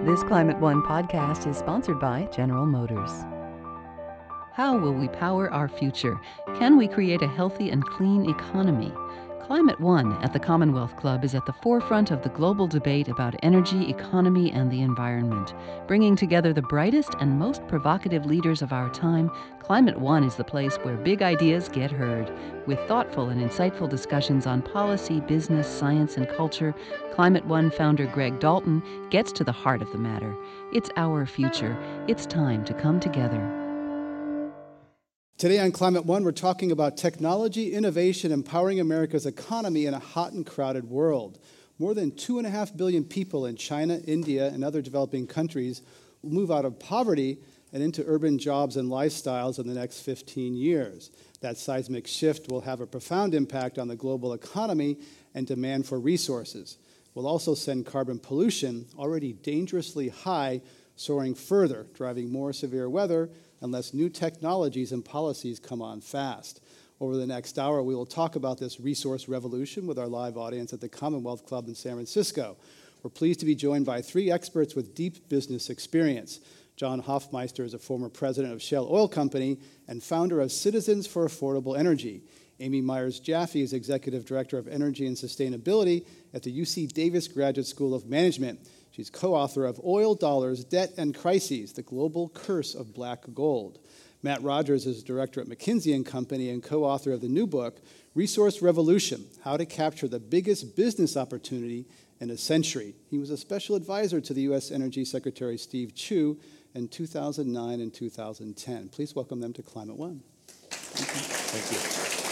This Climate One podcast is sponsored by General Motors. How will we power our future? Can we create a healthy and clean economy? Climate One at the Commonwealth Club is at the forefront of the global debate about energy, economy, and the environment. Bringing together the brightest and most provocative leaders of our time, Climate One is the place where big ideas get heard. With thoughtful and insightful discussions on policy, business, science, and culture, Climate One founder Greg Dalton gets to the heart of the matter. It's our future. It's time to come together. Today on Climate One, we're talking about technology, innovation, empowering America's economy in a hot and crowded world. More than 2.5 billion people in China, India, and other developing countries will move out of poverty and into urban jobs and lifestyles in the next 15 years. That seismic shift will have a profound impact on the global economy and demand for resources. Will also send carbon pollution, already dangerously high, soaring further, driving more severe weather unless new technologies and policies come on fast. Over the next hour, we will talk about this resource revolution with our live audience at the Commonwealth Club in San Francisco. We're pleased to be joined by three experts with deep business experience. John Hofmeister is a former president of Shell Oil Company and founder of Citizens for Affordable Energy. Amy Myers-Jaffe is executive director of energy and sustainability at the UC Davis Graduate School of Management. She's co-author of Oil, Dollars, Debt, and Crises, The Global Curse of Black Gold. Matt Rogers is director at McKinsey & Company and co-author of the new book, Resource Revolution, How to Capture the Biggest Business Opportunity in a Century. He was a special advisor to the U.S. Energy Secretary Steve Chu in 2009 and 2010. Please welcome them to Climate One. Thank you.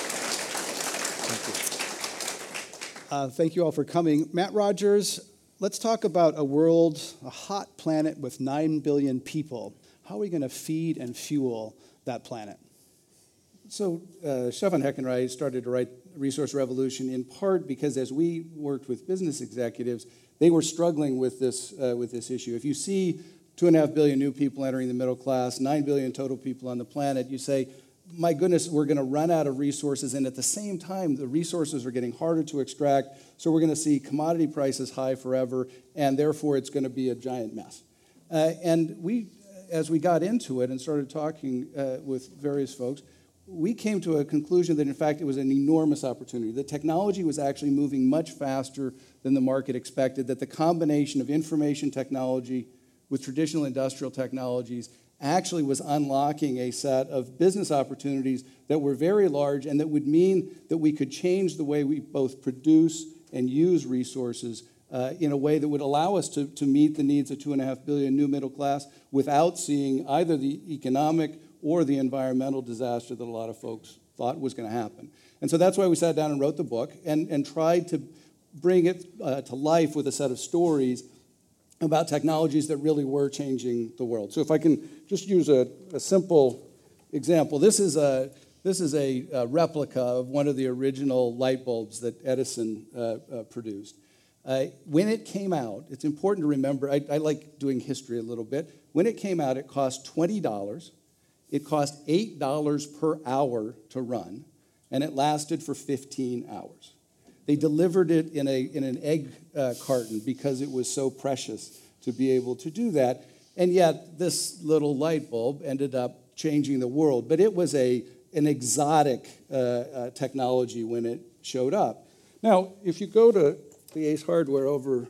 Thank you all for coming. Matt Rogers, let's talk about a world, a hot planet with 9 billion people. How are we going to feed and fuel that planet? So Stefan Heckenreich started to write Resource Revolution in part because as we worked with business executives, they were struggling with this issue. If you see 2.5 billion new people entering the middle class, 9 billion total people on the planet, you say, my goodness, we're going to run out of resources, and at the same time, the resources are getting harder to extract, so we're going to see commodity prices high forever, and therefore it's going to be a giant mess. And we, as we got into it and started talking with various folks, we came to a conclusion that, in fact, it was an enormous opportunity. The technology was actually moving much faster than the market expected, that the combination of information technology with traditional industrial technologies actually was unlocking a set of business opportunities that were very large and that would mean that we could change the way we both produce and use resources in a way that would allow us to meet the needs of 2.5 billion new middle class without seeing either the economic or the environmental disaster that a lot of folks thought was going to happen. And so that's why we sat down and wrote the book and tried to bring it to life with a set of stories about technologies that really were changing the world. So if I can just use a simple example, this is a replica of one of the original light bulbs that Edison produced. When it came out, it's important to remember, I like doing history a little bit. When it came out, it cost $20. It cost $8 per hour to run, and it lasted for 15 hours. They delivered it in an egg carton because it was so precious to be able to do that. And yet, this little light bulb ended up changing the world. But it was an exotic technology when it showed up. Now, if you go to the Ace Hardware over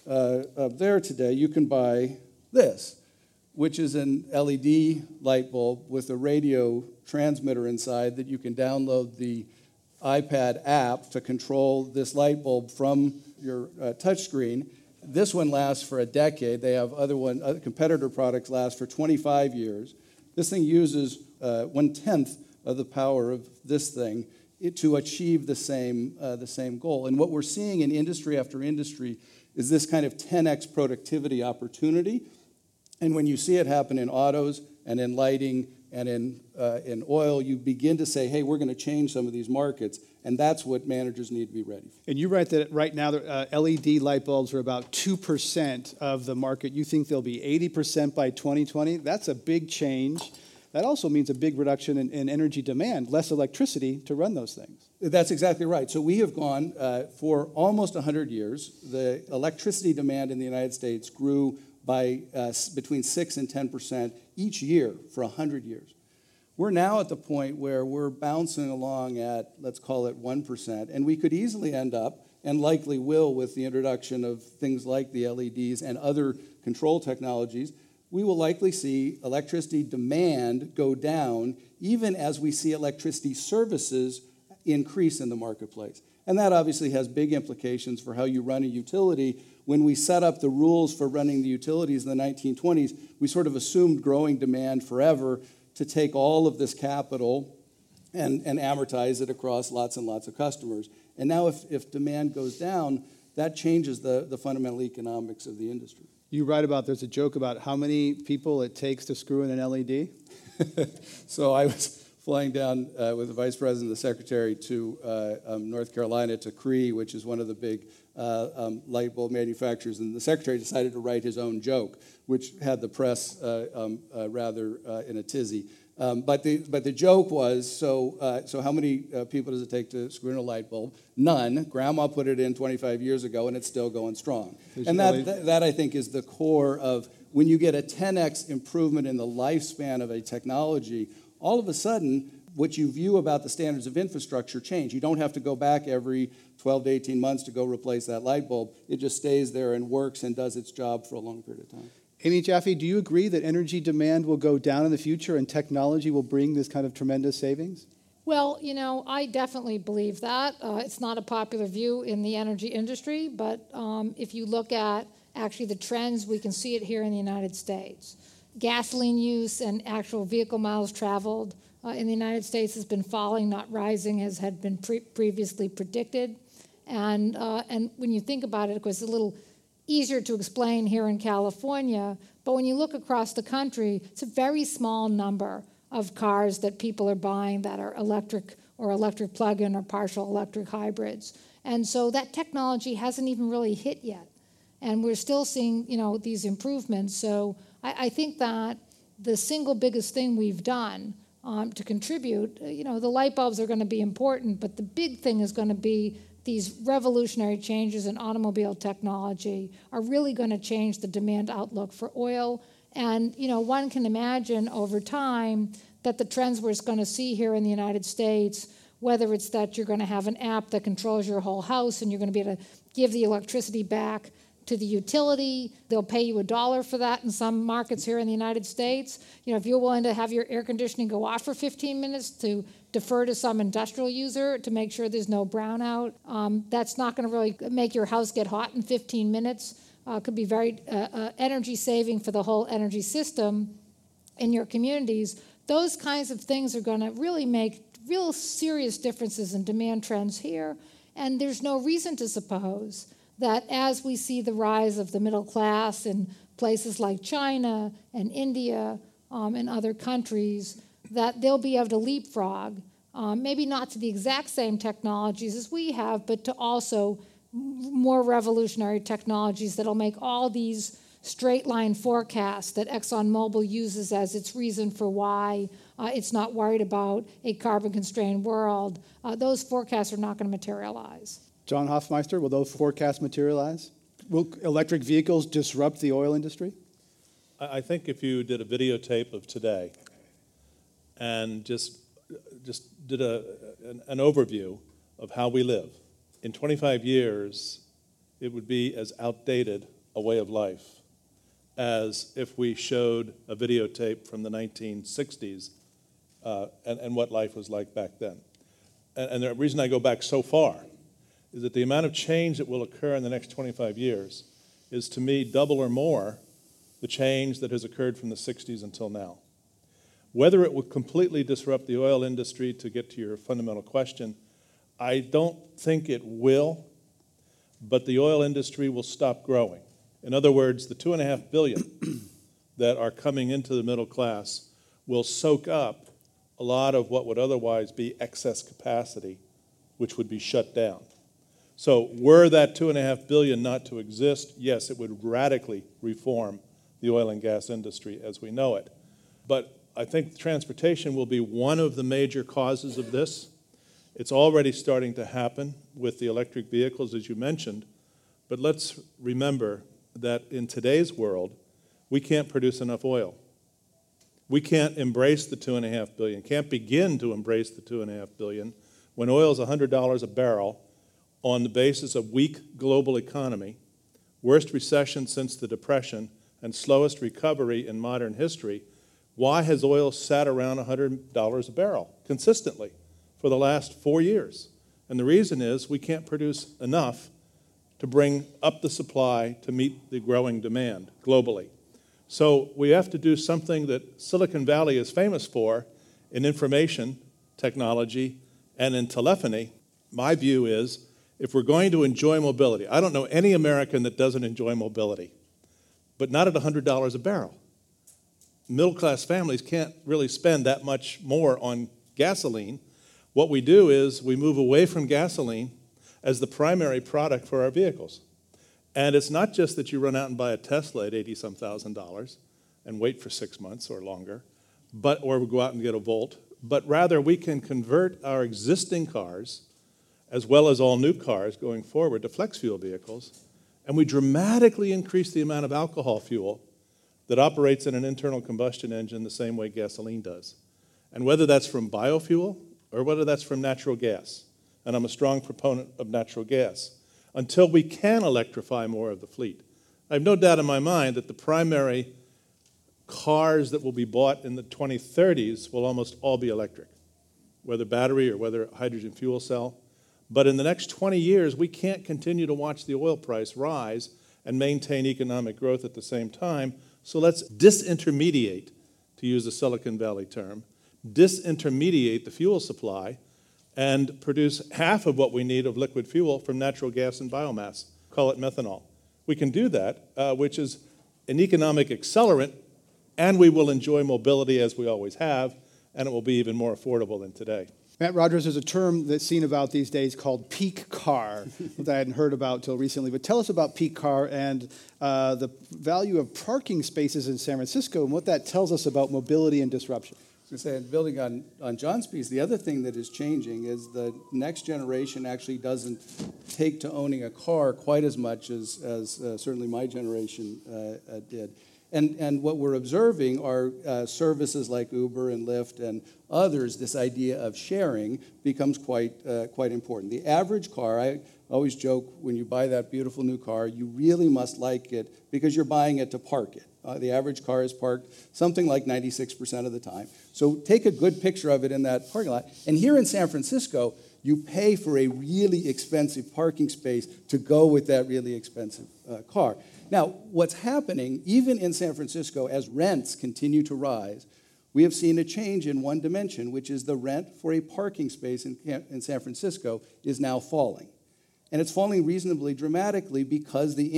up there today, you can buy this, which is an LED light bulb with a radio transmitter inside that you can download the iPad app to control this light bulb from your touchscreen. This one lasts for a decade. They have other competitor products last for 25 years. This thing uses 1/10 of the power of this thing to achieve the same goal. And what we're seeing in industry after industry is this kind of 10x productivity opportunity. And when you see it happen in autos and in lighting and in oil, you begin to say, hey, we're going to change some of these markets, and that's what managers need to be ready for. And you write that right now LED light bulbs are about 2% of the market. You think they'll be 80% by 2020? That's a big change. that also means a big reduction in energy demand, less electricity to run those things. That's exactly right. So we have gone for almost 100 years. The electricity demand in the United States grew by between 6 and 10% each year for 100 years. We're now at the point where we're bouncing along at, let's call it 1%, and we could easily end up, and likely will with the introduction of things like the LEDs and other control technologies, we will likely see electricity demand go down even as we see electricity services increase in the marketplace. And that obviously has big implications for how you run a utility. When we set up the rules for running the utilities in the 1920s, we sort of assumed growing demand forever to take all of this capital and amortize it across lots and lots of customers. And now if demand goes down, that changes the fundamental economics of the industry. You write about, there's a joke about how many people it takes to screw in an LED? So I was flying down with the vice president and the secretary to North Carolina, to Cree, which is one of the big light bulb manufacturers, and the secretary decided to write his own joke, which had the press rather in a tizzy. But the joke was, so how many people does it take to screw in a light bulb? None. Grandma put it in 25 years ago, and it's still going strong. And that I think, is the core of when you get a 10x improvement in the lifespan of a technology, all of a sudden, what you view about the standards of infrastructure change. You don't have to go back every 12 to 18 months to go replace that light bulb. It just stays there and works and does its job for a long period of time. Amy Jaffe, do you agree that energy demand will go down in the future and technology will bring this kind of tremendous savings? Well, I definitely believe that. It's not a popular view in the energy industry, but if you look at actually the trends, we can see it here in the United States. Gasoline use and actual vehicle miles traveled in the United States has been falling, not rising, as had been previously predicted. And when you think about it, of course, it's a little easier to explain here in California, but when you look across the country, it's a very small number of cars that people are buying that are electric or electric plug-in or partial electric hybrids. And so that technology hasn't even really hit yet. And we're still seeing, these improvements. So I think that the single biggest thing we've done to contribute, the light bulbs are going to be important, but the big thing is going to be these revolutionary changes in automobile technology are really going to change the demand outlook for oil. And, one can imagine over time that the trends we're going to see here in the United States, whether it's that you're going to have an app that controls your whole house and you're going to be able to give the electricity back to the utility, they'll pay you $1 for that in some markets here in the United States. If you're willing to have your air conditioning go off for 15 minutes to defer to some industrial user to make sure there's no brownout, that's not going to really make your house get hot in 15 minutes. Could be very energy saving for the whole energy system in your communities. Those kinds of things are going to really make real serious differences in demand trends here. And there's no reason to suppose that as we see the rise of the middle class in places like China and India and other countries, that they'll be able to leapfrog, maybe not to the exact same technologies as we have, but to also more revolutionary technologies that'll make all these straight line forecasts that ExxonMobil uses as its reason for why it's not worried about a carbon-constrained world. Those forecasts are not going to materialize. John Hofmeister, will those forecasts materialize? Will electric vehicles disrupt the oil industry? I think if you did a videotape of today and just did an overview of how we live, in 25 years, it would be as outdated a way of life as if we showed a videotape from the 1960s and what life was like back then. And the reason I go back so far is that the amount of change that will occur in the next 25 years is, to me, double or more the change that has occurred from the 60s until now. Whether it will completely disrupt the oil industry, to get to your fundamental question, I don't think it will, but the oil industry will stop growing. In other words, the 2.5 billion that are coming into the middle class will soak up a lot of what would otherwise be excess capacity, which would be shut down. So were that 2.5 billion not to exist, yes, it would radically reform the oil and gas industry as we know it. But I think transportation will be one of the major causes of this. It's already starting to happen with the electric vehicles, as you mentioned. But let's remember that in today's world, we can't produce enough oil. We can't embrace the 2.5 billion, can't begin to embrace the 2.5 billion when oil is $100 a barrel on the basis of weak global economy, worst recession since the Depression, and slowest recovery in modern history. Why has oil sat around $100 a barrel consistently for the last 4 years? And the reason is we can't produce enough to bring up the supply to meet the growing demand globally. So we have to do something that Silicon Valley is famous for in information technology and in telephony. My view is if we're going to enjoy mobility, I don't know any American that doesn't enjoy mobility, but not at $100 a barrel. Middle-class families can't really spend that much more on gasoline. What we do is we move away from gasoline as the primary product for our vehicles. And it's not just that you run out and buy a Tesla at $80-some thousand and wait for 6 months or longer, or we go out and get a Volt, but rather we can convert our existing cars, as well as all new cars going forward, to flex fuel vehicles, and we dramatically increase the amount of alcohol fuel that operates in an internal combustion engine the same way gasoline does. And whether that's from biofuel or whether that's from natural gas, and I'm a strong proponent of natural gas, until we can electrify more of the fleet. I have no doubt in my mind that the primary cars that will be bought in the 2030s will almost all be electric, whether battery or whether hydrogen fuel cell. But in the next 20 years, we can't continue to watch the oil price rise and maintain economic growth at the same time. So let's disintermediate, to use a Silicon Valley term, disintermediate the fuel supply and produce half of what we need of liquid fuel from natural gas and biomass, call it methanol. We can do that, which is an economic accelerant, and we will enjoy mobility as we always have, and it will be even more affordable than today. Matt Rogers, there's a term that's seen about these days called peak car that I hadn't heard about until recently. But tell us about peak car and the value of parking spaces in San Francisco and what that tells us about mobility and disruption. I was going to say, building on John's piece, the other thing that is changing is the next generation actually doesn't take to owning a car quite as much as certainly my generation did. And what we're observing are services like Uber and Lyft and others. This idea of sharing becomes quite important. The average car, I always joke, when you buy that beautiful new car, you really must like it because you're buying it to park it. The average car is parked something like 96% of the time. So take a good picture of it in that parking lot. And here in San Francisco, you pay for a really expensive parking space to go with that really expensive car. Now, what's happening, even in San Francisco, as rents continue to rise, we have seen a change in one dimension, which is the rent for a parking space in San Francisco is now falling. And it's falling reasonably dramatically because the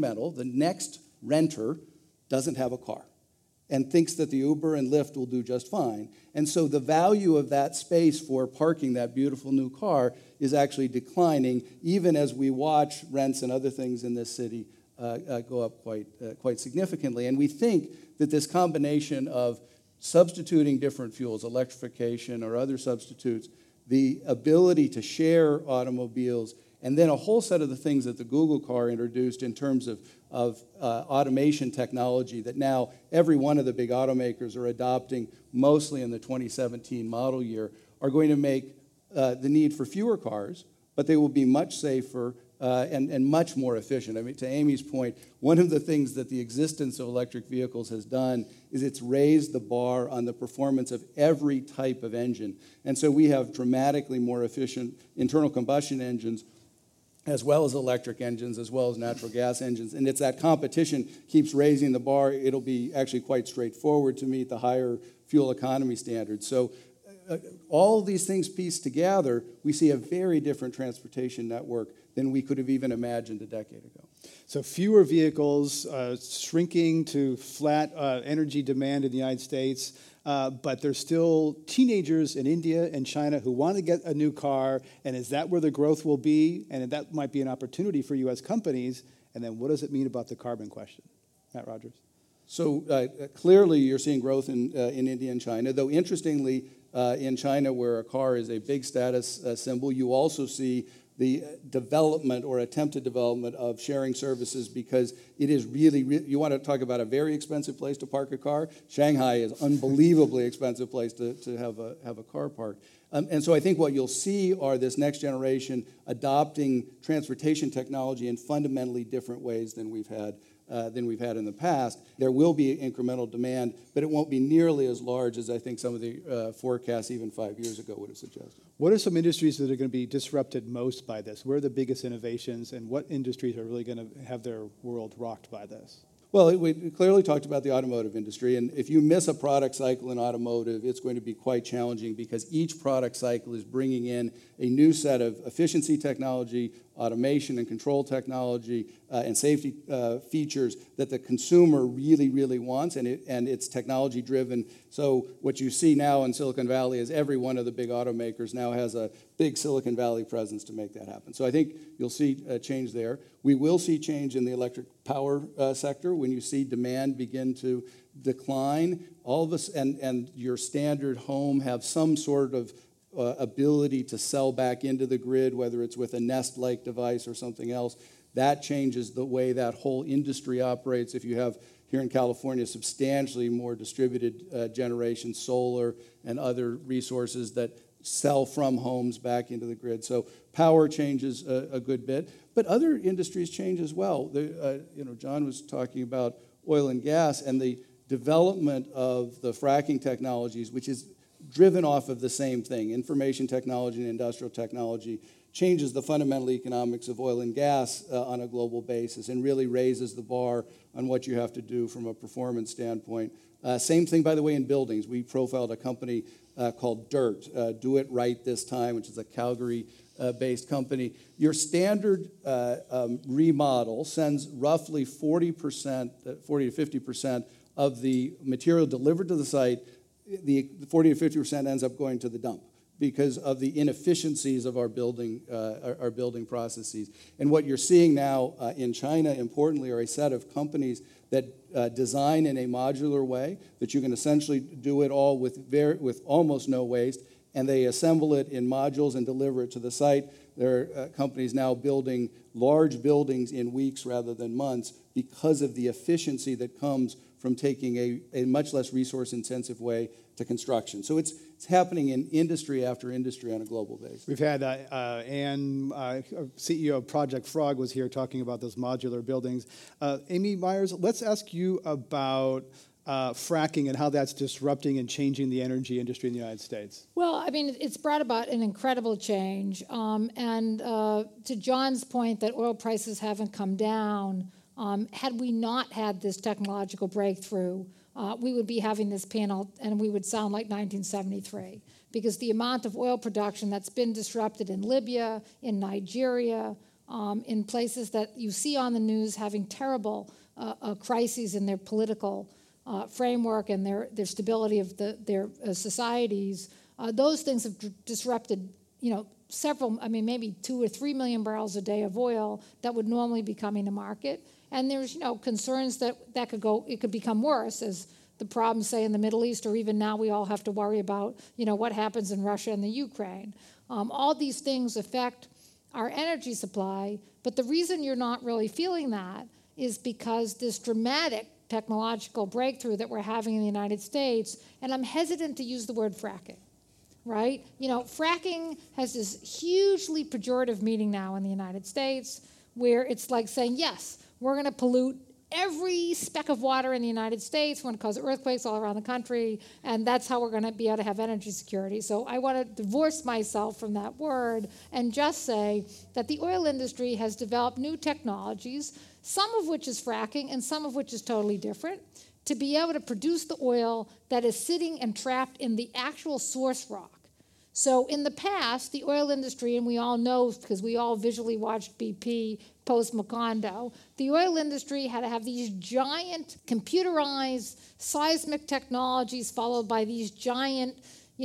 next renter, doesn't have a car and thinks that the Uber and Lyft will do just fine. And so the value of that space for parking that beautiful new car is actually declining, even as we watch rents and other things in this city go up quite significantly. And we think that this combination of substituting different fuels, electrification or other substitutes, the ability to share automobiles, and then a whole set of the things that the Google car introduced in terms of automation technology that now every one of the big automakers are adopting, mostly in the 2017 model year, are going to make the need for fewer cars, but they will be much safer and much more efficient. I mean, to Amy's point, one of the things that the existence of electric vehicles has done is it's raised the bar on the performance of every type of engine. And so we have dramatically more efficient internal combustion engines, as well as electric engines, as well as natural gas engines. And it's that competition keeps raising the bar. It'll be actually quite straightforward to meet the higher fuel economy standards. So all these things pieced together, we see a very different transportation network than we could have even imagined a decade ago. So fewer vehicles, shrinking to flat energy demand in the United States, but there's still teenagers in India and China who want to get a new car, and is that where the growth will be? And that might be an opportunity for U.S. companies. And then what does it mean about the carbon question? Matt Rogers. So clearly you're seeing growth in India and China, though interestingly, in China, where a car is a big status symbol, you also see the development or attempted development of sharing services, because it is really, you want to talk about a very expensive place to park a car. Shanghai is unbelievably expensive place to have a car park. And so I think what you'll see are this next generation adopting transportation technology in fundamentally different ways than we've had in the past. There will be incremental demand, but it won't be nearly as large as I think some of the forecasts even 5 years ago would have suggested. What are some industries that are going to be disrupted most by this? Where are the biggest innovations, and what industries are really going to have their world rocked by this? Well, we clearly talked about the automotive industry, and if you miss a product cycle in automotive, it's going to be quite challenging, because each product cycle is bringing in a new set of efficiency technology, automation and control technology, and safety features that the consumer really, really wants, and it's technology driven. So what you see now in Silicon Valley is every one of the big automakers now has a big Silicon Valley presence to make that happen. So I think you'll see a change there. We will see change in the electric power sector when you see demand begin to decline. All of us and your standard home have some sort of ability to sell back into the grid, whether it's with a Nest-like device or something else. That changes the way that whole industry operates. If you have, here in California, substantially more distributed generation, solar and other resources that sell from homes back into the grid. So power changes a good bit, but other industries change as well. John was talking about oil and gas and the development of the fracking technologies, which is driven off of the same thing. Information technology and industrial technology changes the fundamental economics of oil and gas on a global basis and really raises the bar on what you have to do from a performance standpoint. Same thing, by the way, in buildings. We profiled a company called DIRT, Do It Right This Time, which is a Calgary-based company. Your standard remodel sends roughly 40% to 50% of the material delivered to the site. The 40 to 50% ends up going to the dump because of the inefficiencies of our building processes. And what you're seeing now in China, importantly, are a set of companies that design in a modular way, that you can essentially do it all with almost no waste, and they assemble it in modules and deliver it to the site. There are companies now building large buildings in weeks rather than months because of the efficiency that comes from taking a much less resource-intensive way to construction. So it's happening in industry after industry on a global basis. We've had Ann, CEO of Project Frog, was here talking about those modular buildings. Amy Myers, let's ask you about fracking and how that's disrupting and changing the energy industry in the United States. Well, I mean, it's brought about an incredible change. And to John's point that oil prices haven't come down, had we not had this technological breakthrough, we would be having this panel and we would sound like 1973, because the amount of oil production that's been disrupted in Libya, in Nigeria, in places that you see on the news having terrible crises in their political framework and their stability of their societies, those things have disrupted, several, maybe 2 or 3 million barrels a day of oil that would normally be coming to market. And there's, concerns that it could become worse as the problems, say, in the Middle East, or even now we all have to worry about, what happens in Russia and the Ukraine. All these things affect our energy supply, but the reason you're not really feeling that is because this dramatic technological breakthrough that we're having in the United States, and I'm hesitant to use the word fracking, right? Fracking has this hugely pejorative meaning now in the United States, where it's like saying, yes, we're going to pollute every speck of water in the United States. We're going to cause earthquakes all around the country, and that's how we're going to be able to have energy security. So I want to divorce myself from that word and just say that the oil industry has developed new technologies, some of which is fracking and some of which is totally different, to be able to produce the oil that is sitting and trapped in the actual source rock. So in the past, the oil industry, and we all know because we all visually watched BP post-Macondo, the oil industry had to have these giant computerized seismic technologies followed by these giant,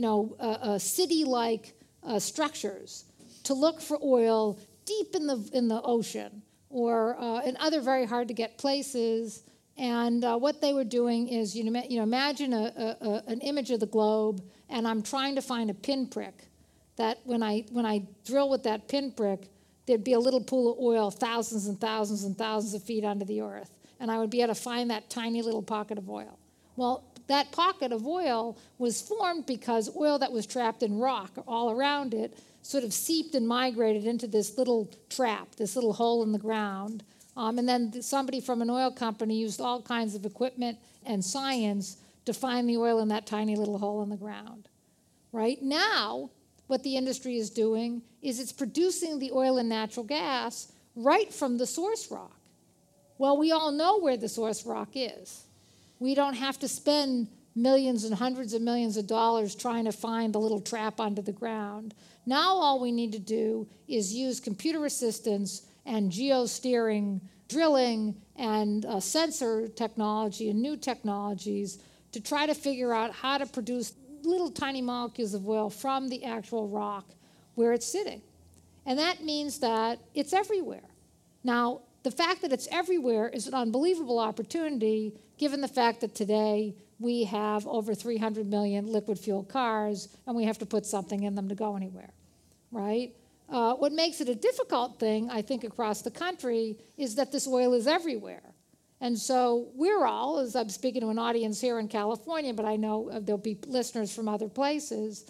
city-like structures to look for oil deep in the ocean or in other very hard-to-get places. And what they were doing is, imagine an image of the globe, and I'm trying to find a pinprick that when I drill with that pinprick, there'd be a little pool of oil thousands and thousands and thousands of feet under the earth. And I would be able to find that tiny little pocket of oil. Well, that pocket of oil was formed because oil that was trapped in rock all around it sort of seeped and migrated into this little trap, this little hole in the ground. And then somebody from an oil company used all kinds of equipment and science to find the oil in that tiny little hole in the ground. Right now, what the industry is doing is it's producing the oil and natural gas right from the source rock. Well, we all know where the source rock is. We don't have to spend millions and hundreds of millions of dollars trying to find the little trap under the ground. Now all we need to do is use computer assistance and geosteering, drilling, and sensor technology and new technologies to try to figure out how to produce little tiny molecules of oil from the actual rock where it's sitting. And that means that it's everywhere. Now, the fact that it's everywhere is an unbelievable opportunity given the fact that today we have over 300 million liquid fuel cars and we have to put something in them to go anywhere, right? What makes it a difficult thing, I think, across the country is that this oil is everywhere. And so we're all, as I'm speaking to an audience here in California, but I know there'll be listeners from other places,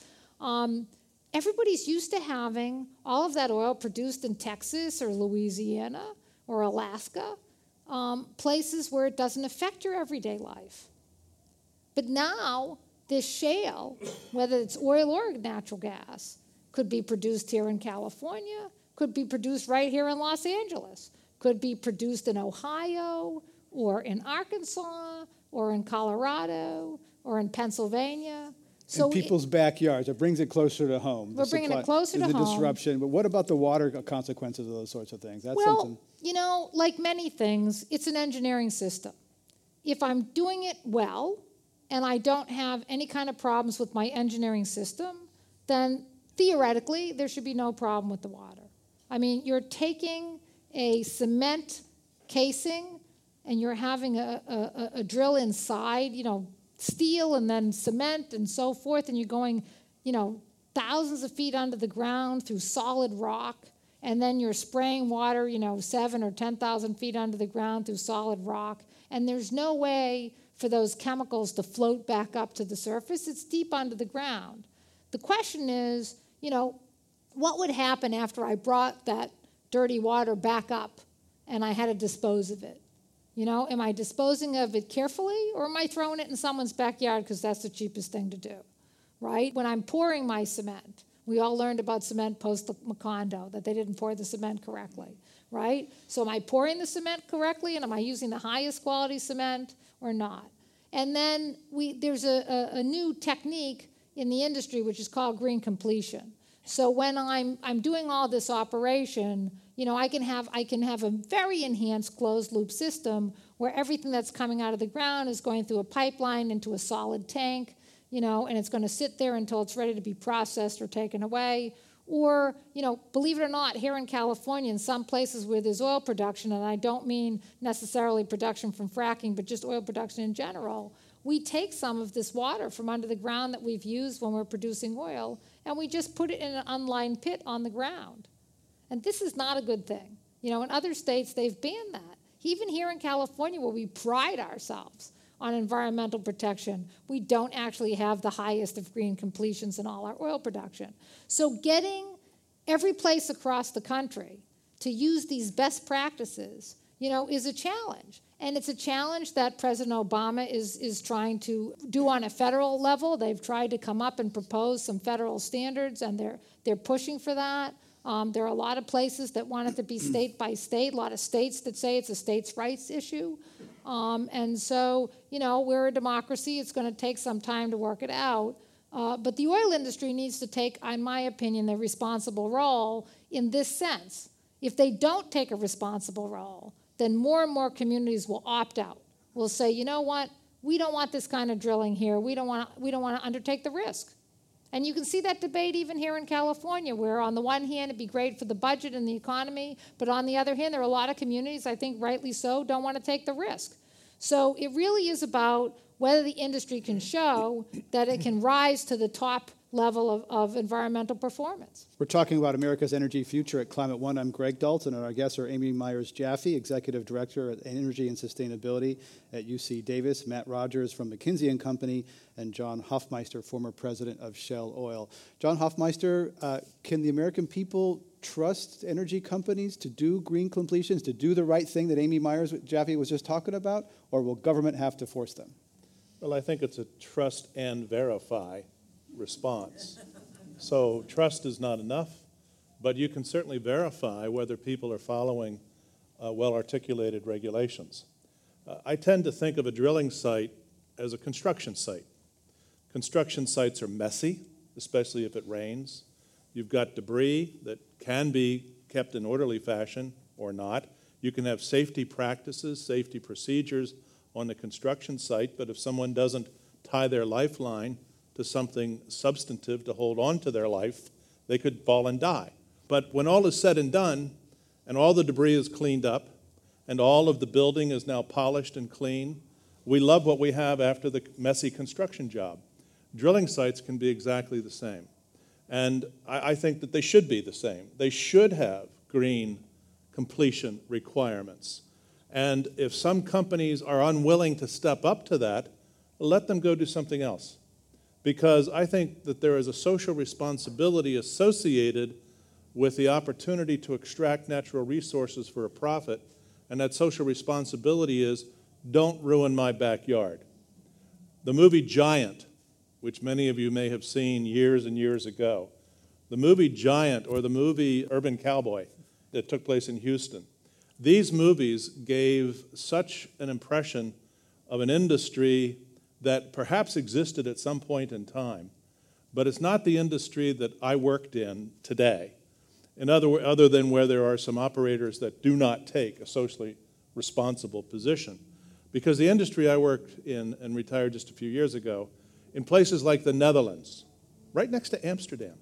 everybody's used to having all of that oil produced in Texas or Louisiana or Alaska, places where it doesn't affect your everyday life. But now this shale, whether it's oil or natural gas, could be produced here in California, could be produced right here in Los Angeles, could be produced in Ohio or in Arkansas or in Colorado or in Pennsylvania. So in people's backyards. It brings it closer to home. We're bringing it closer to home. The disruption. But what about the water consequences of those sorts of things? That's well, something. Like many things, it's an engineering system. If I'm doing it well and I don't have any kind of problems with my engineering system, then theoretically there should be no problem with the water. I mean, you're taking a cement casing and you're having a drill inside, steel and then cement and so forth, and you're going, thousands of feet under the ground through solid rock, and then you're spraying water, 7 or 10,000 feet under the ground through solid rock, and there's no way for those chemicals to float back up to the surface. It's deep under the ground. The question is, what would happen after I brought that dirty water back up and I had to dispose of it? Am I disposing of it carefully, or am I throwing it in someone's backyard because that's the cheapest thing to do, right? When I'm pouring my cement, we all learned about cement post-Macondo, that they didn't pour the cement correctly, right? So am I pouring the cement correctly, and am I using the highest quality cement or not? And then there's a new technique in the industry which is called green completion. So when I'm doing all this operation, I can have a very enhanced closed loop system where everything that's coming out of the ground is going through a pipeline into a solid tank, and it's going to sit there until it's ready to be processed or taken away. Or, believe it or not, here in California, in some places where there's oil production, and I don't mean necessarily production from fracking, but just oil production in general, we take some of this water from under the ground that we've used when we're producing oil, and we just put it in an unlined pit on the ground. And this is not a good thing. In other states, they've banned that. Even here in California, where we pride ourselves on environmental protection, we don't actually have the highest of green completions in all our oil production. So getting every place across the country to use these best practices, is a challenge. And it's a challenge that President Obama is trying to do on a federal level. They've tried to come up and propose some federal standards, and they're pushing for that. There are a lot of places that want it to be state by state, a lot of states that say it's a states' rights issue. And so, we're a democracy. It's going to take some time to work it out. But the oil industry needs to take, in my opinion, a responsible role in this sense. If they don't take a responsible role, then more and more communities will opt out. Will say, you know what, we don't want this kind of drilling here. We don't want to undertake the risk. And you can see that debate even here in California, where on the one hand, it'd be great for the budget and the economy, but on the other hand, there are a lot of communities, I think rightly so, don't want to take the risk. So it really is about whether the industry can show that it can rise to the top level of environmental performance. We're talking about America's energy future at Climate One. I'm Greg Dalton, and our guests are Amy Myers Jaffe, Executive Director at Energy and Sustainability at UC Davis, Matt Rogers from McKinsey & Company, and John Hofmeister, former president of Shell Oil. John Hofmeister, can the American people trust energy companies to do green completions, to do the right thing that Amy Myers Jaffe was just talking about, or will government have to force them? Well, I think it's a trust and verify response. So trust is not enough, but you can certainly verify whether people are following well-articulated regulations. I tend to think of a drilling site as a construction site. Construction sites are messy, especially if it rains. You've got debris that can be kept in orderly fashion or not. You can have safety practices, safety procedures on the construction site, but if someone doesn't tie their lifeline to something substantive to hold on to their life, they could fall and die. But when all is said and done, and all the debris is cleaned up, and all of the building is now polished and clean, we love what we have after the messy construction job. Drilling sites can be exactly the same. And I think that they should be the same. They should have green completion requirements. And if some companies are unwilling to step up to that, let them go do something else. Because I think that there is a social responsibility associated with the opportunity to extract natural resources for a profit, and that social responsibility is, don't ruin my backyard. The movie Giant, which many of you may have seen years and years ago, the movie Giant or the movie Urban Cowboy that took place in Houston, these movies gave such an impression of an industry that perhaps existed at some point in time, but it's not the industry that I worked in today, other than where there are some operators that do not take a socially responsible position. Because the industry I worked in and retired just a few years ago, in places like the Netherlands, right next to Amsterdam,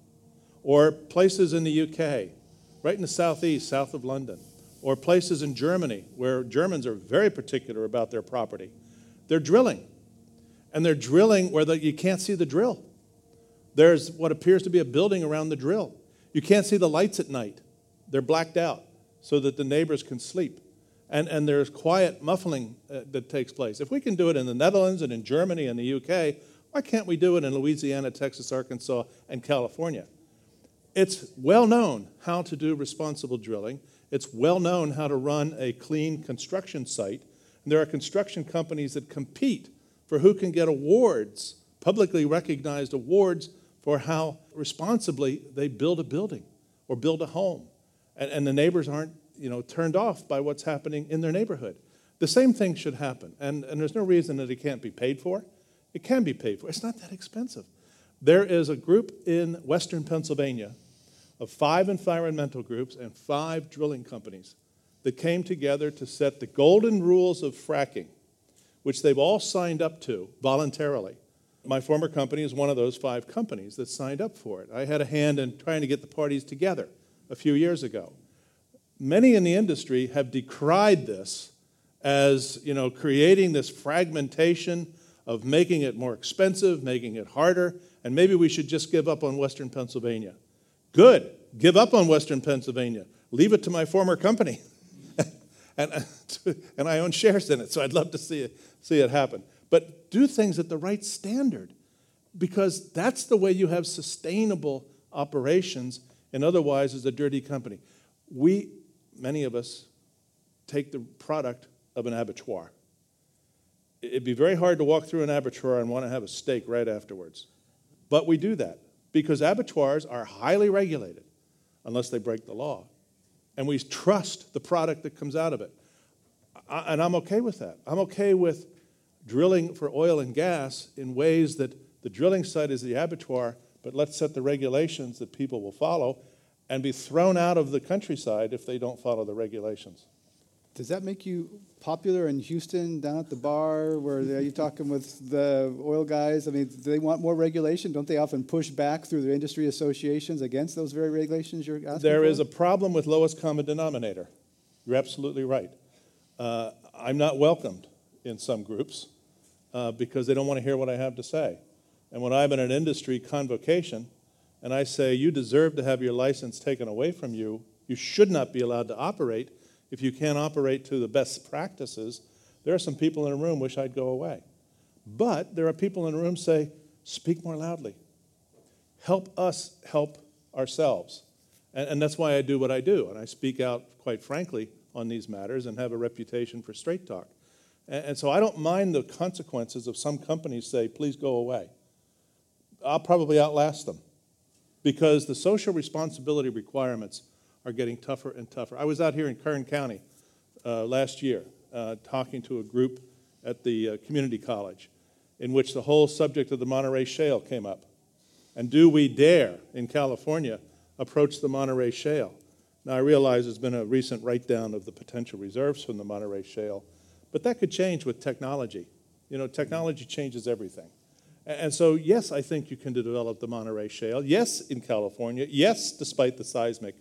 or places in the UK, right in the southeast, south of London, or places in Germany where Germans are very particular about their property, they're drilling. And they're drilling where you can't see the drill. There's what appears to be a building around the drill. You can't see the lights at night. They're blacked out so that the neighbors can sleep. And there's quiet muffling that takes place. If we can do it in the Netherlands and in Germany and the UK, why can't we do it in Louisiana, Texas, Arkansas, and California? It's well known how to do responsible drilling. It's well known how to run a clean construction site. And there are construction companies that compete for who can get awards, publicly recognized awards, for how responsibly they build a building or build a home. And the neighbors aren't, turned off by what's happening in their neighborhood. The same thing should happen. And there's no reason that it can't be paid for. It can be paid for. It's not that expensive. There is a group in western Pennsylvania of 5 environmental groups and 5 drilling companies that came together to set the golden rules of fracking, which they've all signed up to voluntarily. My former company is one of those 5 companies that signed up for it. I had a hand in trying to get the parties together a few years ago. Many in the industry have decried this as, creating this fragmentation of making it more expensive, making it harder, and maybe we should just give up on Western Pennsylvania. Good. Give up on Western Pennsylvania. Leave it to my former company. And I own shares in it, so I'd love to see it happen. But do things at the right standard, because that's the way you have sustainable operations, and otherwise it's a dirty company. Many of us, take the product of an abattoir. It'd be very hard to walk through an abattoir and want to have a steak right afterwards. But we do that because abattoirs are highly regulated unless they break the law. And we trust the product that comes out of it. And I'm okay with that. I'm okay with drilling for oil and gas in ways that the drilling site is the abattoir, but let's set the regulations that people will follow and be thrown out of the countryside if they don't follow the regulations. Does that make you popular in Houston, down at the bar, where are you talking with the oil guys? I mean, do they want more regulation? Don't they often push back through their industry associations against those very regulations you're asking There for? is a problem with lowest common denominator. You're absolutely right. I'm not welcomed in some groups because they don't want to hear what I have to say. And when I'm in an industry convocation and I say, you deserve to have your license taken away from you, you should not be allowed to operate if you can't operate to the best practices, there are some people in the room wish I'd go away. But there are people in the room say, speak more loudly. Help us help ourselves. And that's why I do what I do. And I speak out, quite frankly, on these matters and have a reputation for straight talk. And so I don't mind the consequences of some companies say, please go away. I'll probably outlast them because the social responsibility requirements are getting tougher and tougher. I was out here in Kern County last year talking to a group at the community college in which the whole subject of the Monterey Shale came up. And do we dare, in California, approach the Monterey Shale? Now, I realize there's been a recent write-down of the potential reserves from the Monterey Shale, but that could change with technology. You know, technology changes everything. And so, yes, I think you can develop the Monterey Shale. Yes, in California. Yes, despite the seismic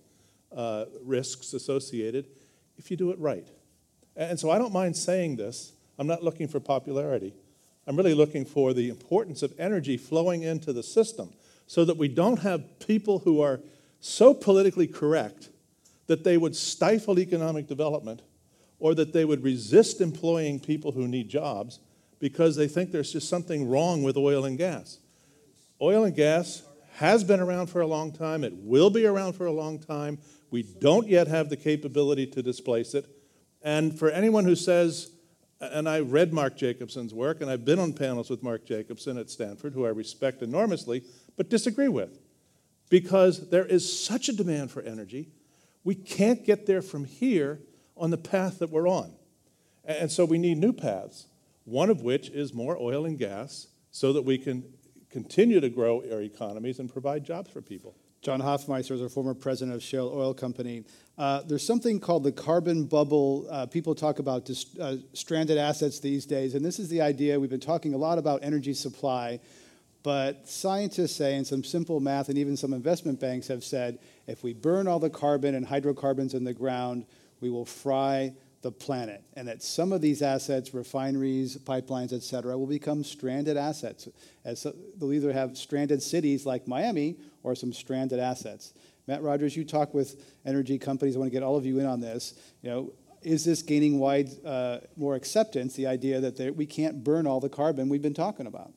risks associated, if you do it right. And so I don't mind saying this. I'm not looking for popularity. I'm really looking for the importance of energy flowing into the system so that we don't have people who are so politically correct that they would stifle economic development or that they would resist employing people who need jobs because they think there's just something wrong with oil and gas. Oil and gas has been around for a long time. It will be around for a long time. We don't yet have the capability to displace it. And for anyone who says, and I read Mark Jacobson's work, and I've been on panels with Mark Jacobson at Stanford, who I respect enormously, but disagree with, because there is such a demand for energy, we can't get there from here on the path that we're on. And so we need new paths, one of which is more oil and gas, so that we can continue to grow our economies and provide jobs for people. John Hofmeister is our former president of Shell Oil Company. There's something called the carbon bubble. People talk about stranded assets these days, and this is the idea. We've been talking a lot about energy supply, but scientists say, and some simple math, and even some investment banks have said, if we burn all the carbon and hydrocarbons in the ground, we will fry the planet, and that some of these assets, refineries, pipelines, et cetera, will become stranded assets. They'll either have stranded cities like Miami or some stranded assets. Matt Rogers, you talk with energy companies. I want to get all of you in on this. You know, is this gaining more acceptance, the idea that we can't burn all the carbon we've been talking about?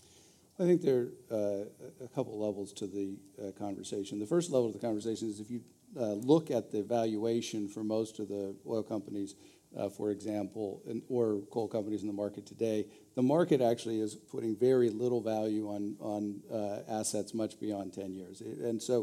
I think there are a couple levels to the conversation. The first level of the conversation is if you look at the valuation for most of the oil companies, for example, or coal companies in the market today, the market actually is putting very little value on assets much beyond 10 years. And so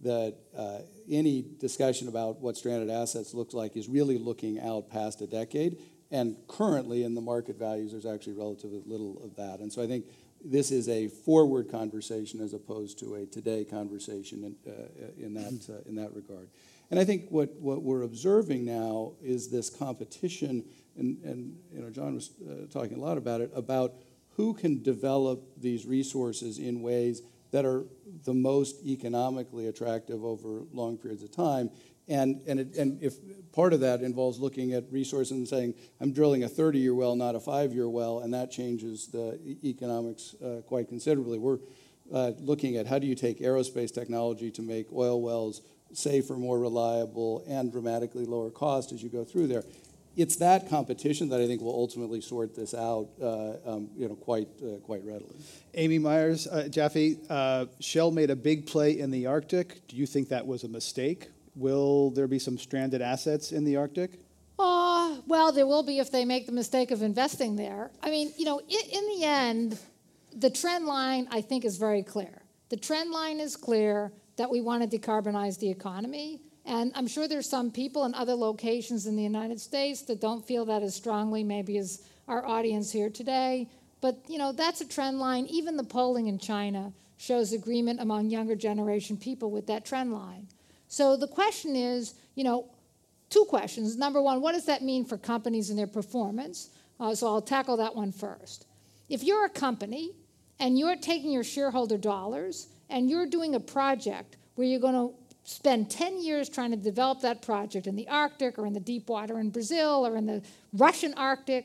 any discussion about what stranded assets looks like is really looking out past a decade. And currently in the market values, there's actually relatively little of that. And so I think this is a forward conversation as opposed to a today conversation in that regard. And I think what we're observing now is this competition, and you know, John was talking a lot about it, about who can develop these resources in ways that are the most economically attractive over long periods of time. And if part of that involves looking at resources and saying, I'm drilling a 30-year well, not a 5-year well, and that changes the economics quite considerably. We're looking at how do you take aerospace technology to make oil wells safer, more reliable, and dramatically lower cost as you go through there. It's that competition that I think will ultimately sort this out, quite readily. Amy Myers, Jaffe, Shell made a big play in the Arctic. Do you think that was a mistake? Will there be some stranded assets in the Arctic? Well, there will be if they make the mistake of investing there. I mean, you know, in the end, the trend line, I think, is very clear. The trend line is clear that we want to decarbonize the economy. And I'm sure there's some people in other locations in the United States that don't feel that as strongly maybe as our audience here today. But, you know, that's a trend line. Even the polling in China shows agreement among younger generation people with that trend line. So the question is, you know, two questions. Number one, what does that mean for companies and their performance? So I'll tackle that one first. If you're a company and you're taking your shareholder dollars and you're doing a project where you're going to spend 10 years trying to develop that project in the Arctic or in the deep water in Brazil or in the Russian Arctic,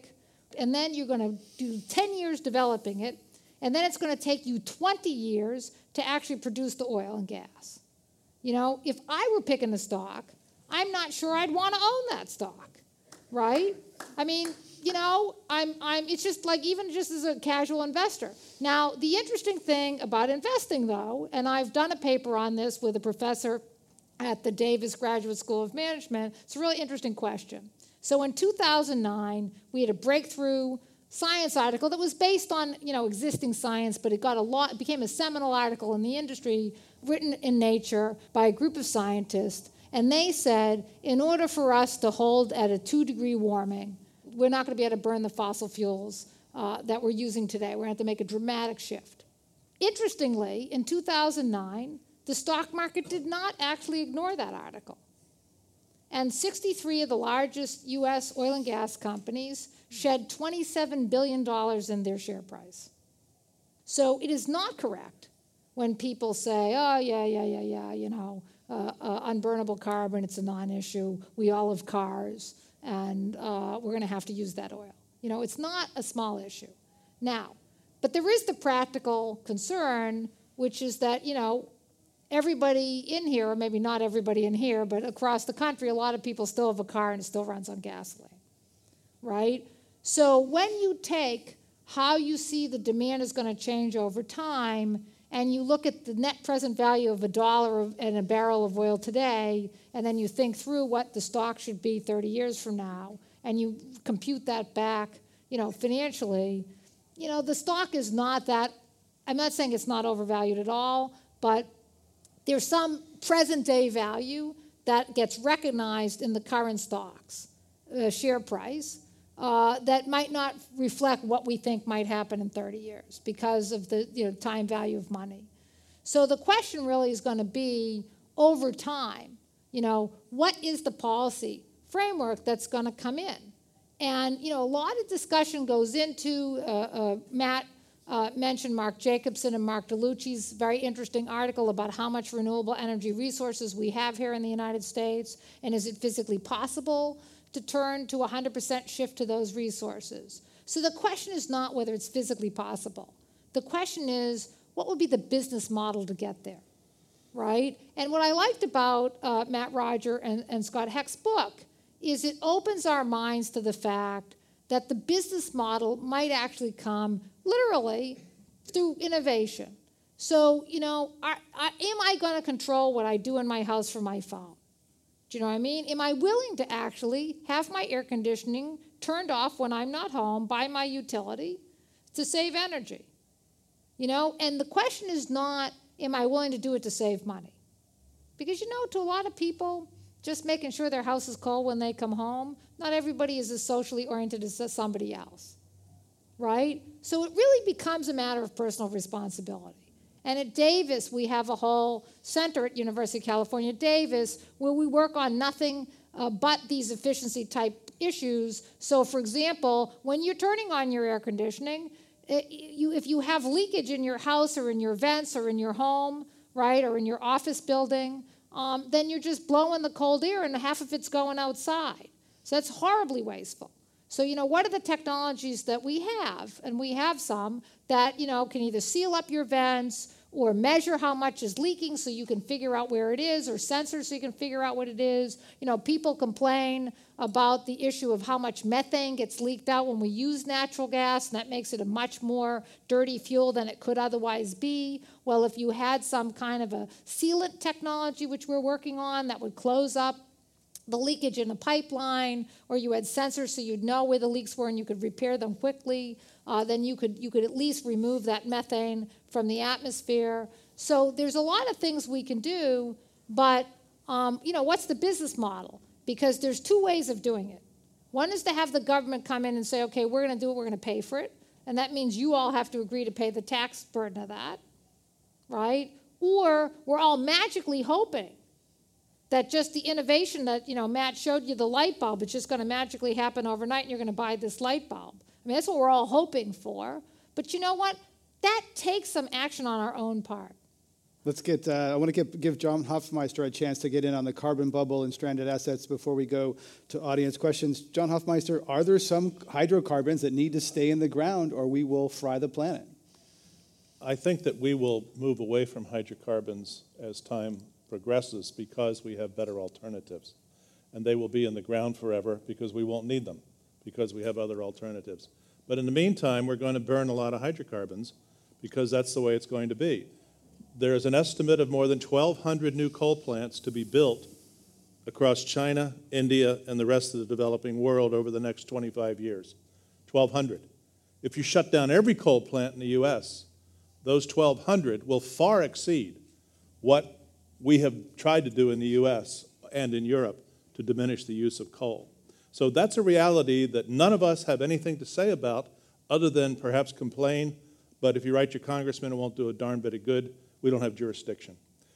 and then you're going to do 10 years developing it, and then it's going to take you 20 years to actually produce the oil and gas. You know, if I were picking a stock, I'm not sure I'd want to own that stock, right? I mean, you know, it's just like even just as a casual investor. Now, the interesting thing about investing, though, and I've done a paper on this with a professor at the Davis Graduate School of Management, it's a really interesting question. So in 2009, we had a breakthrough science article that was based on, you know, existing science, but it became a seminal article in the industry written in Nature by a group of scientists. And they said, in order for us to hold at a 2-degree warming, we're not going to be able to burn the fossil fuels that we're using today. We're going to have to make a dramatic shift. Interestingly, in 2009, the stock market did not actually ignore that article. And 63 of the largest U.S. oil and gas companies shed $27 billion in their share price. So it is not correct when people say, oh, yeah, you know, unburnable carbon, it's a non-issue. We all have cars, and we're going to have to use that oil. You know, it's not a small issue. Now, but there is the practical concern, which is that, you know, everybody in here, or maybe not everybody in here, but across the country, a lot of people still have a car and it still runs on gasoline, right? So when you take how you see the demand is going to change over time, and you look at the net present value of $1 and a barrel of oil today, and then you think through what the stock should be 30 years from now, and you compute that back, you know, financially, you know, the stock is not that, I'm not saying it's not overvalued at all, but there's some present day value that gets recognized in the current stocks, share price, that might not reflect what we think might happen in 30 years because of the, you know, time value of money. So the question really is going to be, over time, you know, what is the policy framework that's going to come in? And, you know, a lot of discussion goes into, Matt mentioned Mark Jacobson and Mark DeLucci's very interesting article about how much renewable energy resources we have here in the United States, and is it physically possible to turn to 100% shift to those resources. So the question is not whether it's physically possible. The question is, what would be the business model to get there, right? And what I liked about Matt Roger and Scott Heck's book is it opens our minds to the fact that the business model might actually come literally through innovation. So, you know, am I going to control what I do in my house from my phone? Do you know what I mean? Am I willing to actually have my air conditioning turned off when I'm not home by my utility to save energy? You know, and the question is not, am I willing to do it to save money? Because, you know, to a lot of people, just making sure their house is cold when they come home, not everybody is as socially oriented as somebody else, right? So it really becomes a matter of personal responsibility. And at Davis, we have a whole center at University of California, Davis, where we work on nothing but these efficiency type issues. So, for example, when you're turning on your air conditioning, if you have leakage in your house or in your vents or in your home, right, or in your office building, then you're just blowing the cold air and half of it's going outside. So that's horribly wasteful. So, you know, what are the technologies that we have? And we have some that, you know, can either seal up your vents or measure how much is leaking so you can figure out where it is, or sensors so you can figure out what it is. You know, people complain about the issue of how much methane gets leaked out when we use natural gas, and that makes it a much more dirty fuel than it could otherwise be. Well, if you had some kind of a sealant technology, which we're working on, that would close up the leakage in a pipeline, or you had sensors so you'd know where the leaks were and you could repair them quickly, then you could at least remove that methane from the atmosphere. So there's a lot of things we can do, but you know, what's the business model? Because there's two ways of doing it. One is to have the government come in and say, okay, we're going to do it, we're going to pay for it, and that means you all have to agree to pay the tax burden of that, right? Or we're all magically hoping that just the innovation that, you know, Matt showed you, the light bulb, it's just going to magically happen overnight and you're going to buy this light bulb. I mean, that's what we're all hoping for. But you know what? That takes some action on our own part. Let's get, I want to give John Hofmeister a chance to get in on the carbon bubble and stranded assets before we go to audience questions. John Hofmeister, are there some hydrocarbons that need to stay in the ground or we will fry the planet? I think that we will move away from hydrocarbons as time progresses because we have better alternatives. And they will be in the ground forever because we won't need them, because we have other alternatives. But in the meantime, we're going to burn a lot of hydrocarbons because that's the way it's going to be. There is an estimate of more than 1,200 new coal plants to be built across China, India, and the rest of the developing world over the next 25 years. 1,200. If you shut down every coal plant in the U.S., those 1,200 will far exceed what we have tried to do in the U.S. and in Europe to diminish the use of coal. So that's a reality that none of us have anything to say about other than perhaps complain, but if you write your congressman, it won't do a darn bit of good. We don't have jurisdiction.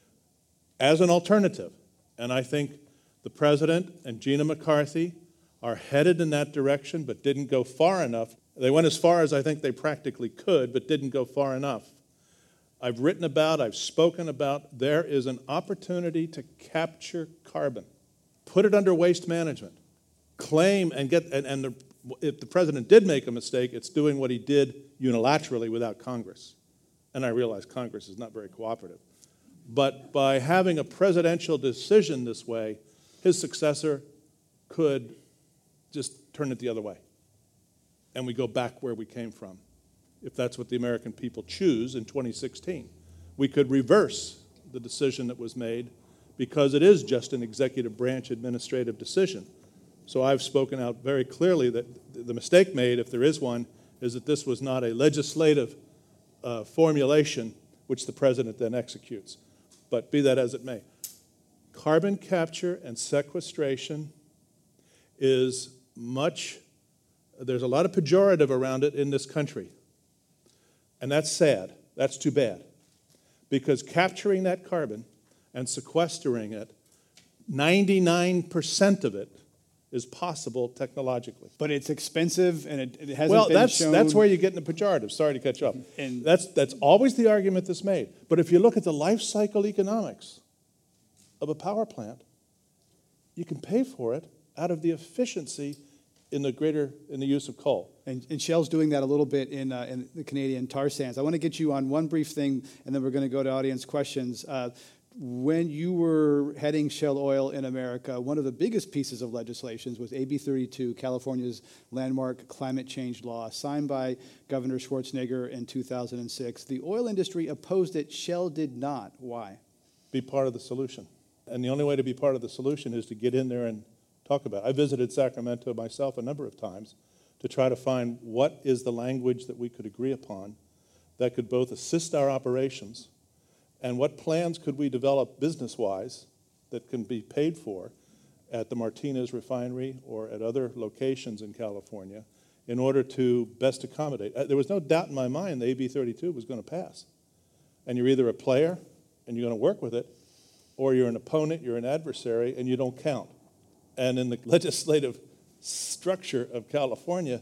As an alternative, and I think the president and Gina McCarthy are headed in that direction but didn't go far enough. They went as far as I think they practically could but didn't go far enough. I've written about, I've spoken about, there is an opportunity to capture carbon, put it under waste management, claim and get, if the president did make a mistake, it's doing what he did unilaterally without Congress. And I realize Congress is not very cooperative. But by having a presidential decision this way, his successor could just turn it the other way. And we go back where we came from, if that's what the American people choose in 2016. We could reverse the decision that was made because it is just an executive branch administrative decision. So I've spoken out very clearly that the mistake made, if there is one, is that this was not a legislative formulation which the president then executes. But be that as it may, carbon capture and sequestration is there's a lot of pejorative around it in this country. And that's sad. That's too bad. Because capturing that carbon and sequestering it, 99% of it is possible technologically. But it's expensive, and it hasn't been shown. Well, that's where you get in the pejorative. Sorry to cut you off. And that's always the argument that's made. But if you look at the life cycle economics of a power plant, you can pay for it out of the efficiency in the use of coal. And Shell's doing that a little bit in the Canadian tar sands. I want to get you on one brief thing, and then we're going to go to audience questions. When you were heading Shell Oil in America, one of the biggest pieces of legislation was AB 32, California's landmark climate change law, signed by Governor Schwarzenegger in 2006. The oil industry opposed it. Shell did not. Why? Be part of the solution. And the only way to be part of the solution is to get in there and talk about it. I visited Sacramento myself a number of times to try to find what is the language that we could agree upon that could both assist our operations and what plans could we develop business-wise that can be paid for at the Martinez refinery or at other locations in California in order to best accommodate. There was no doubt in my mind that AB 32 was going to pass. And you're either a player and you're going to work with it, or you're an opponent, you're an adversary, and you don't count. And in the legislative structure of California,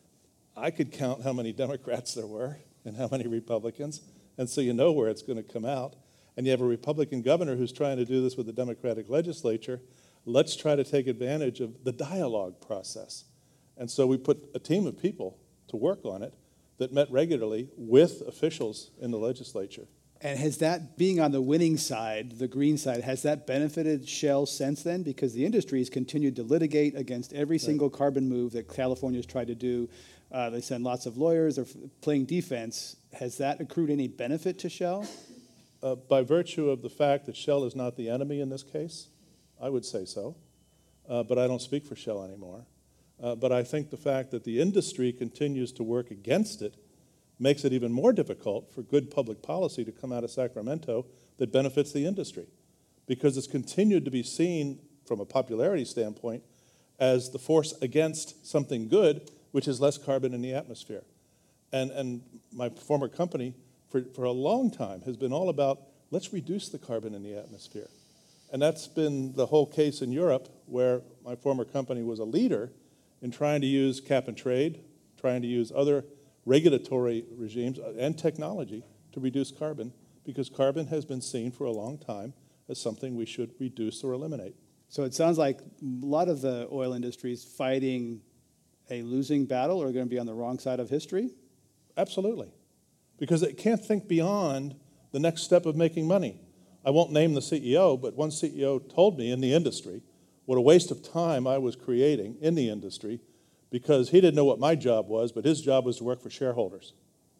I could count how many Democrats there were and how many Republicans, and so you know where it's going to come out. And you have a Republican governor who's trying to do this with the Democratic legislature. Let's try to take advantage of the dialogue process. And so we put a team of people to work on it that met regularly with officials in the legislature. And has that, being on the winning side, the green side, has that benefited Shell since then? Because the industry has continued to litigate against every single carbon move that California's tried to do. They send lots of lawyers. They're playing defense. Has that accrued any benefit to Shell? By virtue of the fact that Shell is not the enemy in this case, I would say so. But I don't speak for Shell anymore. But I think the fact that the industry continues to work against it makes it even more difficult for good public policy to come out of Sacramento that benefits the industry, because it's continued to be seen from a popularity standpoint as the force against something good, which is less carbon in the atmosphere. And my former company, for a long time, has been all about, let's reduce the carbon in the atmosphere. And that's been the whole case in Europe, where my former company was a leader in trying to use cap and trade, trying to use other regulatory regimes and technology to reduce carbon, because carbon has been seen for a long time as something we should reduce or eliminate. So it sounds like a lot of the oil industry is fighting a losing battle or going to be on the wrong side of history? Absolutely. Because it can't think beyond the next step of making money. I won't name the CEO, but one CEO told me in the industry what a waste of time I was creating in the industry because he didn't know what my job was, but his job was to work for shareholders.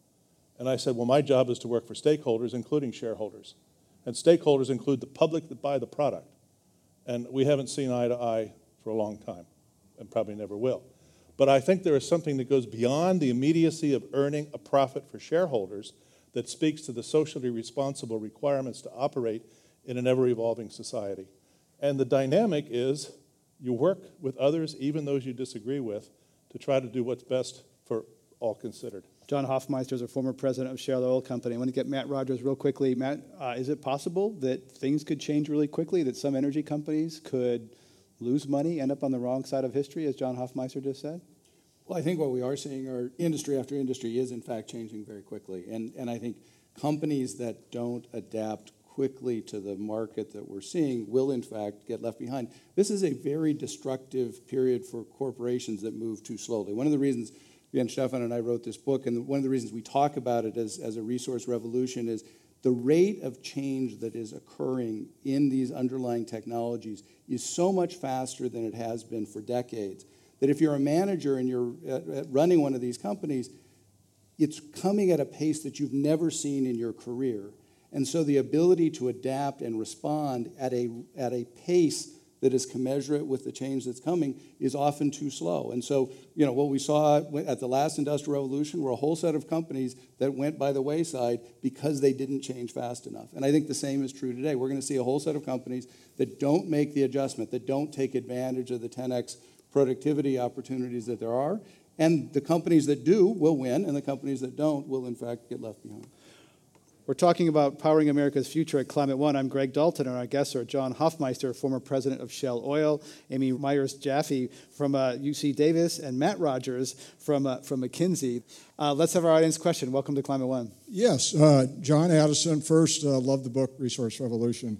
And I said, well, my job is to work for stakeholders, including shareholders. And stakeholders include the public that buy the product. And we haven't seen eye to eye for a long time, and probably never will. But I think there is something that goes beyond the immediacy of earning a profit for shareholders that speaks to the socially responsible requirements to operate in an ever-evolving society. And the dynamic is you work with others, even those you disagree with, to try to do what's best for all considered. John Hofmeister is a former president of Shell Oil Company. I want to get Matt Rogers real quickly. Matt, is it possible that things could change really quickly, that some energy companies could lose money, end up on the wrong side of history, as John Hofmeister just said? Well, I think what we are seeing are industry after industry is in fact changing very quickly. And I think companies that don't adapt quickly to the market that we're seeing will in fact get left behind. This is a very destructive period for corporations that move too slowly. One of the reasons, again, Stefan and I wrote this book, and one of the reasons we talk about it as a resource revolution is the rate of change that is occurring in these underlying technologies is so much faster than it has been for decades that if you're a manager and you're running one of these companies, it's coming at a pace that you've never seen in your career. And so the ability to adapt and respond at a pace that is commensurate with the change that's coming is often too slow. And so, what we saw at the last industrial revolution were a whole set of companies that went by the wayside because they didn't change fast enough. And I think the same is true today. We're going to see a whole set of companies that don't make the adjustment, that don't take advantage of the 10x productivity opportunities that there are. And the companies that do will win, and the companies that don't will, in fact, get left behind. We're talking about powering America's future at Climate One. I'm Greg Dalton, and our guests are John Hofmeister, former president of Shell Oil, Amy Myers-Jaffe from UC Davis, and Matt Rogers from McKinsey. Let's have our audience question. Welcome to Climate One. Yes, John Addison. First, love the book, Resource Revolution.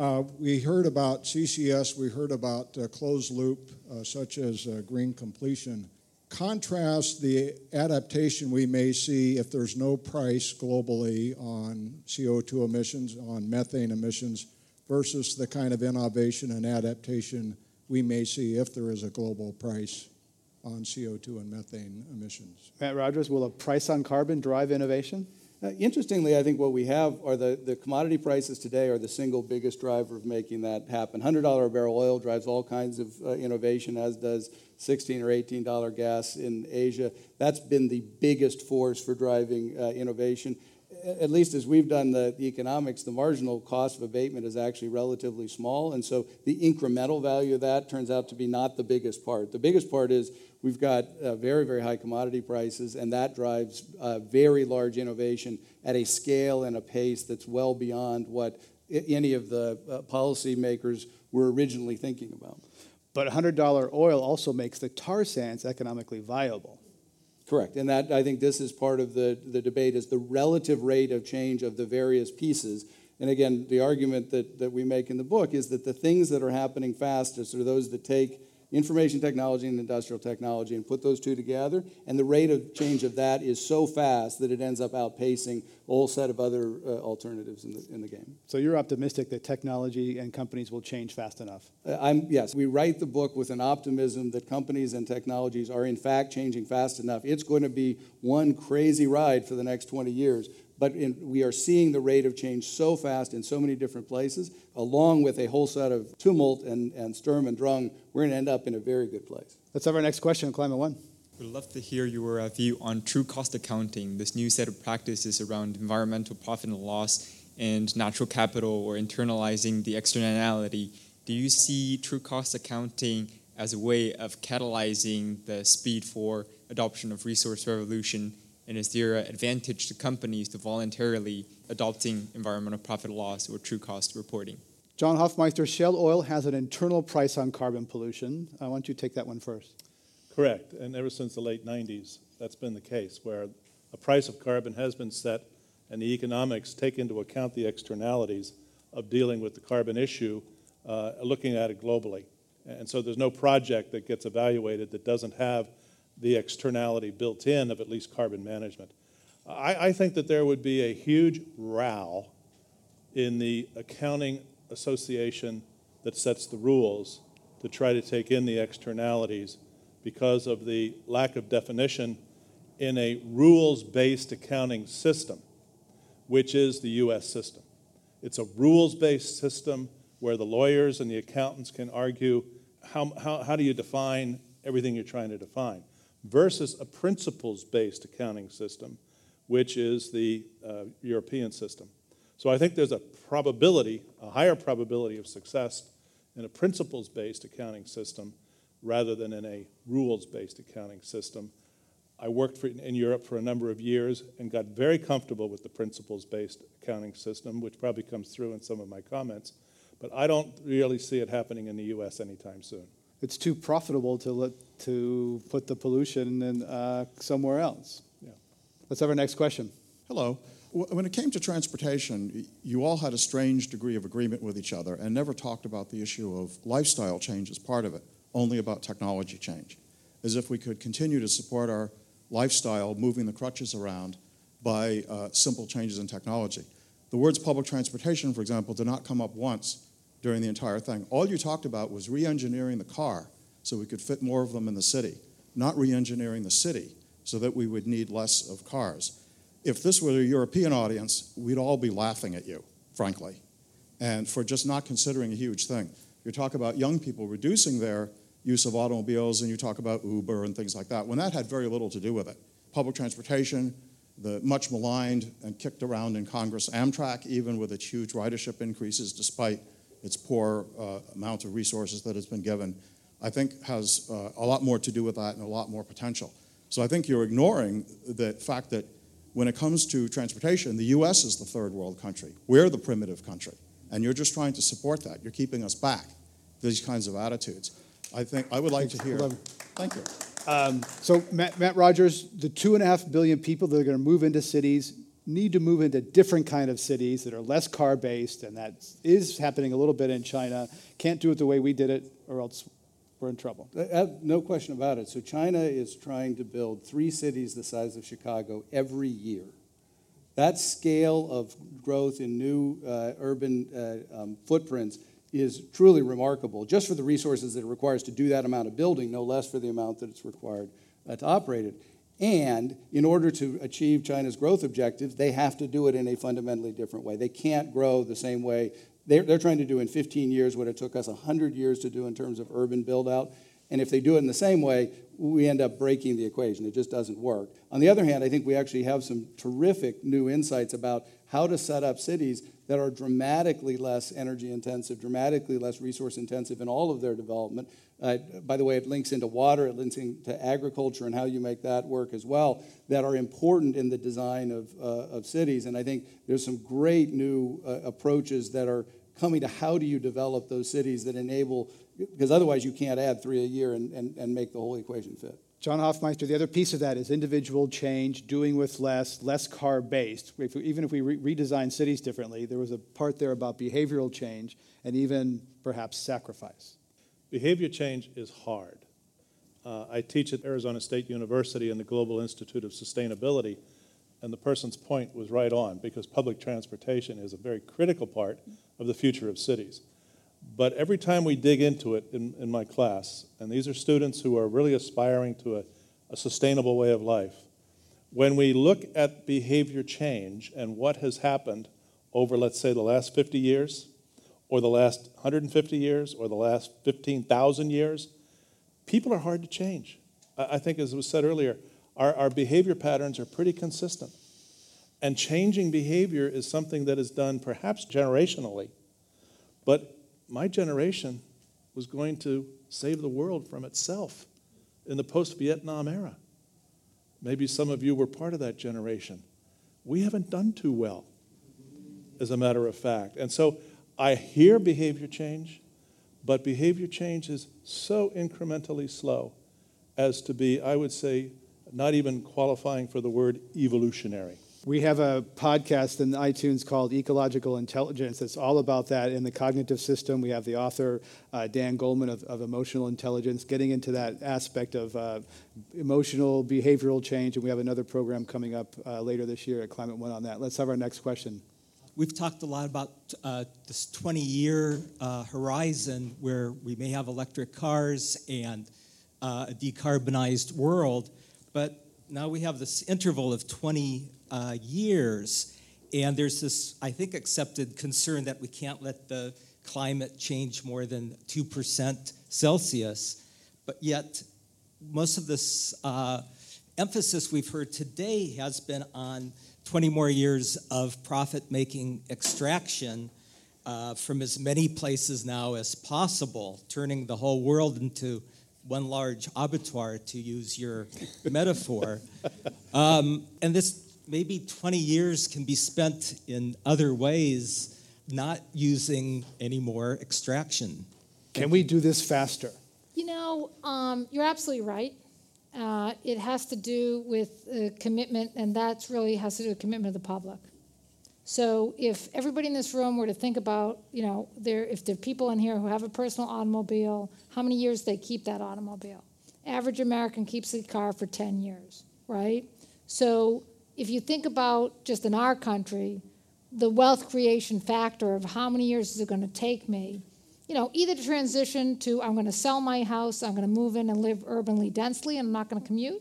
We heard about CCS, we heard about closed loop, such as green completion. Contrast the adaptation we may see if there's no price globally on CO2 emissions, on methane emissions, versus the kind of innovation and adaptation we may see if there is a global price on CO2 and methane emissions. Matt Rogers, will a price on carbon drive innovation? Interestingly, I think what we have are the commodity prices today are the single biggest driver of making that happen. $100 a barrel oil drives all kinds of innovation, as does $16 or $18 gas in Asia. That's been the biggest force for driving innovation. At least as we've done the economics, the marginal cost of abatement is actually relatively small, and so the incremental value of that turns out to be not the biggest part. The biggest part is we've got very, very high commodity prices, and that drives very large innovation at a scale and a pace that's well beyond what any of the policymakers were originally thinking about. But $100 oil also makes the tar sands economically viable. Correct, and that I think this is part of the debate is the relative rate of change of the various pieces. And again, the argument that we make in the book is that the things that are happening fastest are those that take information technology and industrial technology and put those two together, and the rate of change of that is so fast that it ends up outpacing a whole set of other alternatives in the game. So you're optimistic that technology and companies will change fast enough? Yes, we write the book with an optimism that companies and technologies are in fact changing fast enough. It's going to be one crazy ride for the next 20 years. But we are seeing the rate of change so fast in so many different places, along with a whole set of tumult and Sturm and Drang, we're going to end up in a very good place. Let's have our next question on Climate One. We'd love to hear your view on true cost accounting, this new set of practices around environmental profit and loss and natural capital or internalizing the externality. Do you see true cost accounting as a way of catalyzing the speed for adoption of resource revolution? And is there an advantage to companies to voluntarily adopting environmental profit loss or true cost reporting? John Hofmeister, Shell Oil has an internal price on carbon pollution. Why don't you take that one first? Correct, and ever since the late 90s, that's been the case, where a price of carbon has been set and the economics take into account the externalities of dealing with the carbon issue, looking at it globally. And so there's no project that gets evaluated that doesn't have the externality built in of at least carbon management. I think that there would be a huge row in the accounting association that sets the rules to try to take in the externalities because of the lack of definition in a rules-based accounting system, which is the U.S. system. It's a rules-based system where the lawyers and the accountants can argue how do you define everything you're trying to define, versus a principles-based accounting system, which is the European system. So I think there's a higher probability of success in a principles-based accounting system rather than in a rules-based accounting system. I worked in Europe for a number of years and got very comfortable with the principles-based accounting system, which probably comes through in some of my comments, but I don't really see it happening in the U.S. anytime soon. It's too profitable to put the pollution in, somewhere else. Yeah. Let's have our next question. Hello. When it came to transportation, you all had a strange degree of agreement with each other and never talked about the issue of lifestyle change as part of it, only about technology change, as if we could continue to support our lifestyle, moving the crutches around, by simple changes in technology. The words public transportation, for example, did not come up once during the entire thing. All you talked about was re-engineering the car so we could fit more of them in the city, not re-engineering the city so that we would need less of cars. If this were a European audience, we'd all be laughing at you, frankly, and for just not considering a huge thing. You talk about young people reducing their use of automobiles, and you talk about Uber and things like that, when that had very little to do with it. Public transportation, the much maligned and kicked around in Congress, Amtrak, even with its huge ridership increases despite its poor amount of resources that it's been given, I think has a lot more to do with that and a lot more potential. So I think you're ignoring the fact that when it comes to transportation, the U.S. is the third world country. We're the primitive country, and you're just trying to support that. You're keeping us back, these kinds of attitudes. I would like to hear. Thank you. So Matt Rogers, the 2.5 billion people that are going to move into cities need to move into different kind of cities that are less car-based, and that is happening a little bit in China. Can't do it the way we did it, or else we're in trouble. No question about it. So China is trying to build 3 cities the size of Chicago every year. That scale of growth in new urban footprints is truly remarkable, just for the resources that it requires to do that amount of building, no less for the amount that it's required to operate it. And in order to achieve China's growth objectives, they have to do it in a fundamentally different way. They can't grow the same way. They're trying to do in 15 years what it took us 100 years to do in terms of urban build-out. And if they do it in the same way, we end up breaking the equation. It just doesn't work. On the other hand, I think we actually have some terrific new insights about how to set up cities that are dramatically less energy intensive, dramatically less resource intensive in all of their development. By the way, it links into water, it links into agriculture and how you make that work as well, that are important in the design of cities. And I think there's some great new approaches that are coming to how do you develop those cities that enable, because otherwise you can't add 3 a year and make the whole equation fit. John Hofmeister, the other piece of that is individual change, doing with less car-based. Even if we redesign cities differently, there was a part there about behavioral change and even perhaps sacrifice. Behavior change is hard. I teach at Arizona State University in the Global Institute of Sustainability, and the person's point was right on, because public transportation is a very critical part of the future of cities. But every time we dig into it in my class, and these are students who are really aspiring to a sustainable way of life, when we look at behavior change and what has happened over, let's say, the last 50 years, or the last 150 years, or the last 15,000 years, people are hard to change. I think, as was said earlier, our behavior patterns are pretty consistent. And changing behavior is something that is done perhaps generationally, but my generation was going to save the world from itself in the post-Vietnam era. Maybe some of you were part of that generation. We haven't done too well, as a matter of fact. And so I hear behavior change, but behavior change is so incrementally slow as to be, I would say, not even qualifying for the word evolutionary. We have a podcast in iTunes called Ecological Intelligence. It's all about that in the cognitive system. We have the author, Dan Goleman, of Emotional Intelligence, getting into that aspect of emotional behavioral change. And we have another program coming up later this year at Climate One on that. Let's have our next question. We've talked a lot about this 20-year horizon where we may have electric cars and a decarbonized world, but now we have this interval of 20 years, and there's this, I think, accepted concern that we can't let the climate change more than 2% Celsius, but yet most of this emphasis we've heard today has been on 20 more years of profit-making extraction from as many places now as possible, turning the whole world into one large abattoir, to use your metaphor. And this maybe 20 years can be spent in other ways, not using any more extraction. Can we do this faster? You know, you're absolutely right. It has to do with commitment, and that really has to do with commitment of the public. So if everybody in this room were to think about, you know, if there are people in here who have a personal automobile, how many years they keep that automobile? Average American keeps a car for 10 years, right? So if you think about just in our country, the wealth creation factor of how many years is it going to take me, you know, either to transition to I'm going to sell my house, I'm going to move in and live urbanly densely, and I'm not going to commute,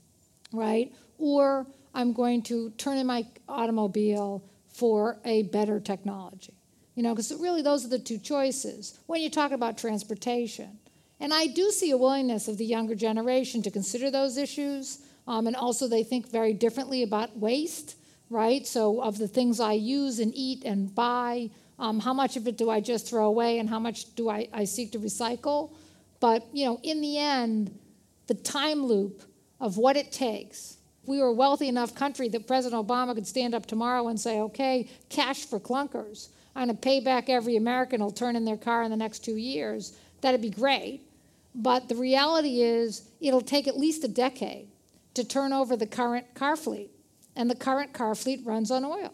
right? Or I'm going to turn in my automobile for a better technology, you know, because really those are the two choices when you talk about transportation. And I do see a willingness of the younger generation to consider those issues, and also they think very differently about waste, right? So of the things I use and eat and buy, how much of it do I just throw away and how much do I seek to recycle? But, you know, in the end, the time loop of what it takes. We were a wealthy enough country that President Obama could stand up tomorrow and say, okay, cash for clunkers. I'm going to pay back every American who'll turn in their car in the next 2 years. That'd be great. But the reality is it'll take at least a decade to turn over the current car fleet. And the current car fleet runs on oil.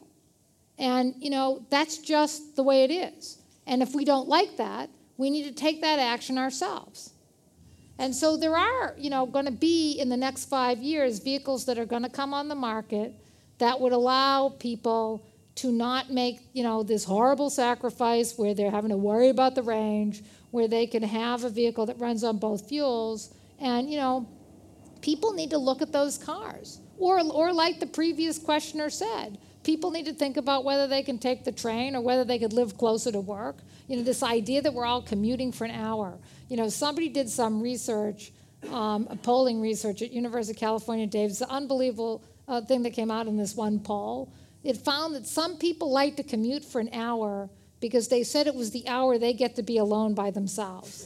And, you know, that's just the way it is. And if we don't like that, we need to take that action ourselves. And so there are, you know, going to be in the next 5 years vehicles that are going to come on the market that would allow people to not make, you know, this horrible sacrifice where they're having to worry about the range, where they can have a vehicle that runs on both fuels. And, you know, people need to look at those cars. Or like the previous questioner said, people need to think about whether they can take the train or whether they could live closer to work. You know, this idea that we're all commuting for an hour. You know, somebody did some research, polling research at University of California, Davis, an unbelievable thing that came out in this one poll. It found that some people like to commute for an hour because they said it was the hour they get to be alone by themselves.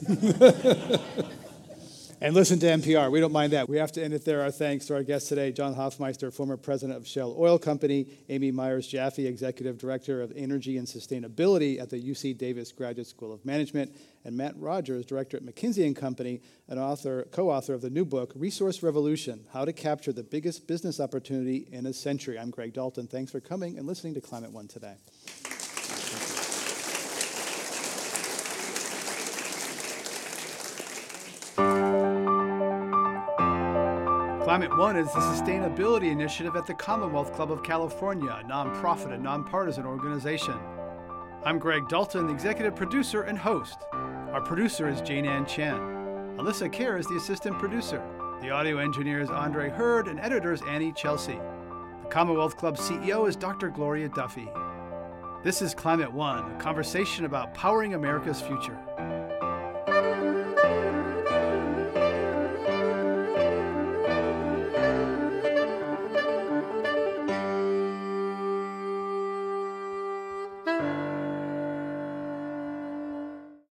And listen to NPR. We don't mind that. We have to end it there. Our thanks to our guests today, John Hofmeister, former president of Shell Oil Company, Amy Myers-Jaffe, executive director of energy and sustainability at the UC Davis Graduate School of Management, and Matt Rogers, director at McKinsey & Company, and co-author of the new book, Resource Revolution, How to Capture the Biggest Business Opportunity in a Century. I'm Greg Dalton. Thanks for coming and listening to Climate One today. Climate One is the sustainability initiative at the Commonwealth Club of California, a nonprofit and nonpartisan organization. I'm Greg Dalton, the executive producer and host. Our producer is Jane Ann Chen. Alyssa Kerr is the assistant producer. The audio engineer is Andre Hurd, and editor is Annie Chelsea. The Commonwealth Club CEO is Dr. Gloria Duffy. This is Climate One, a conversation about powering America's future.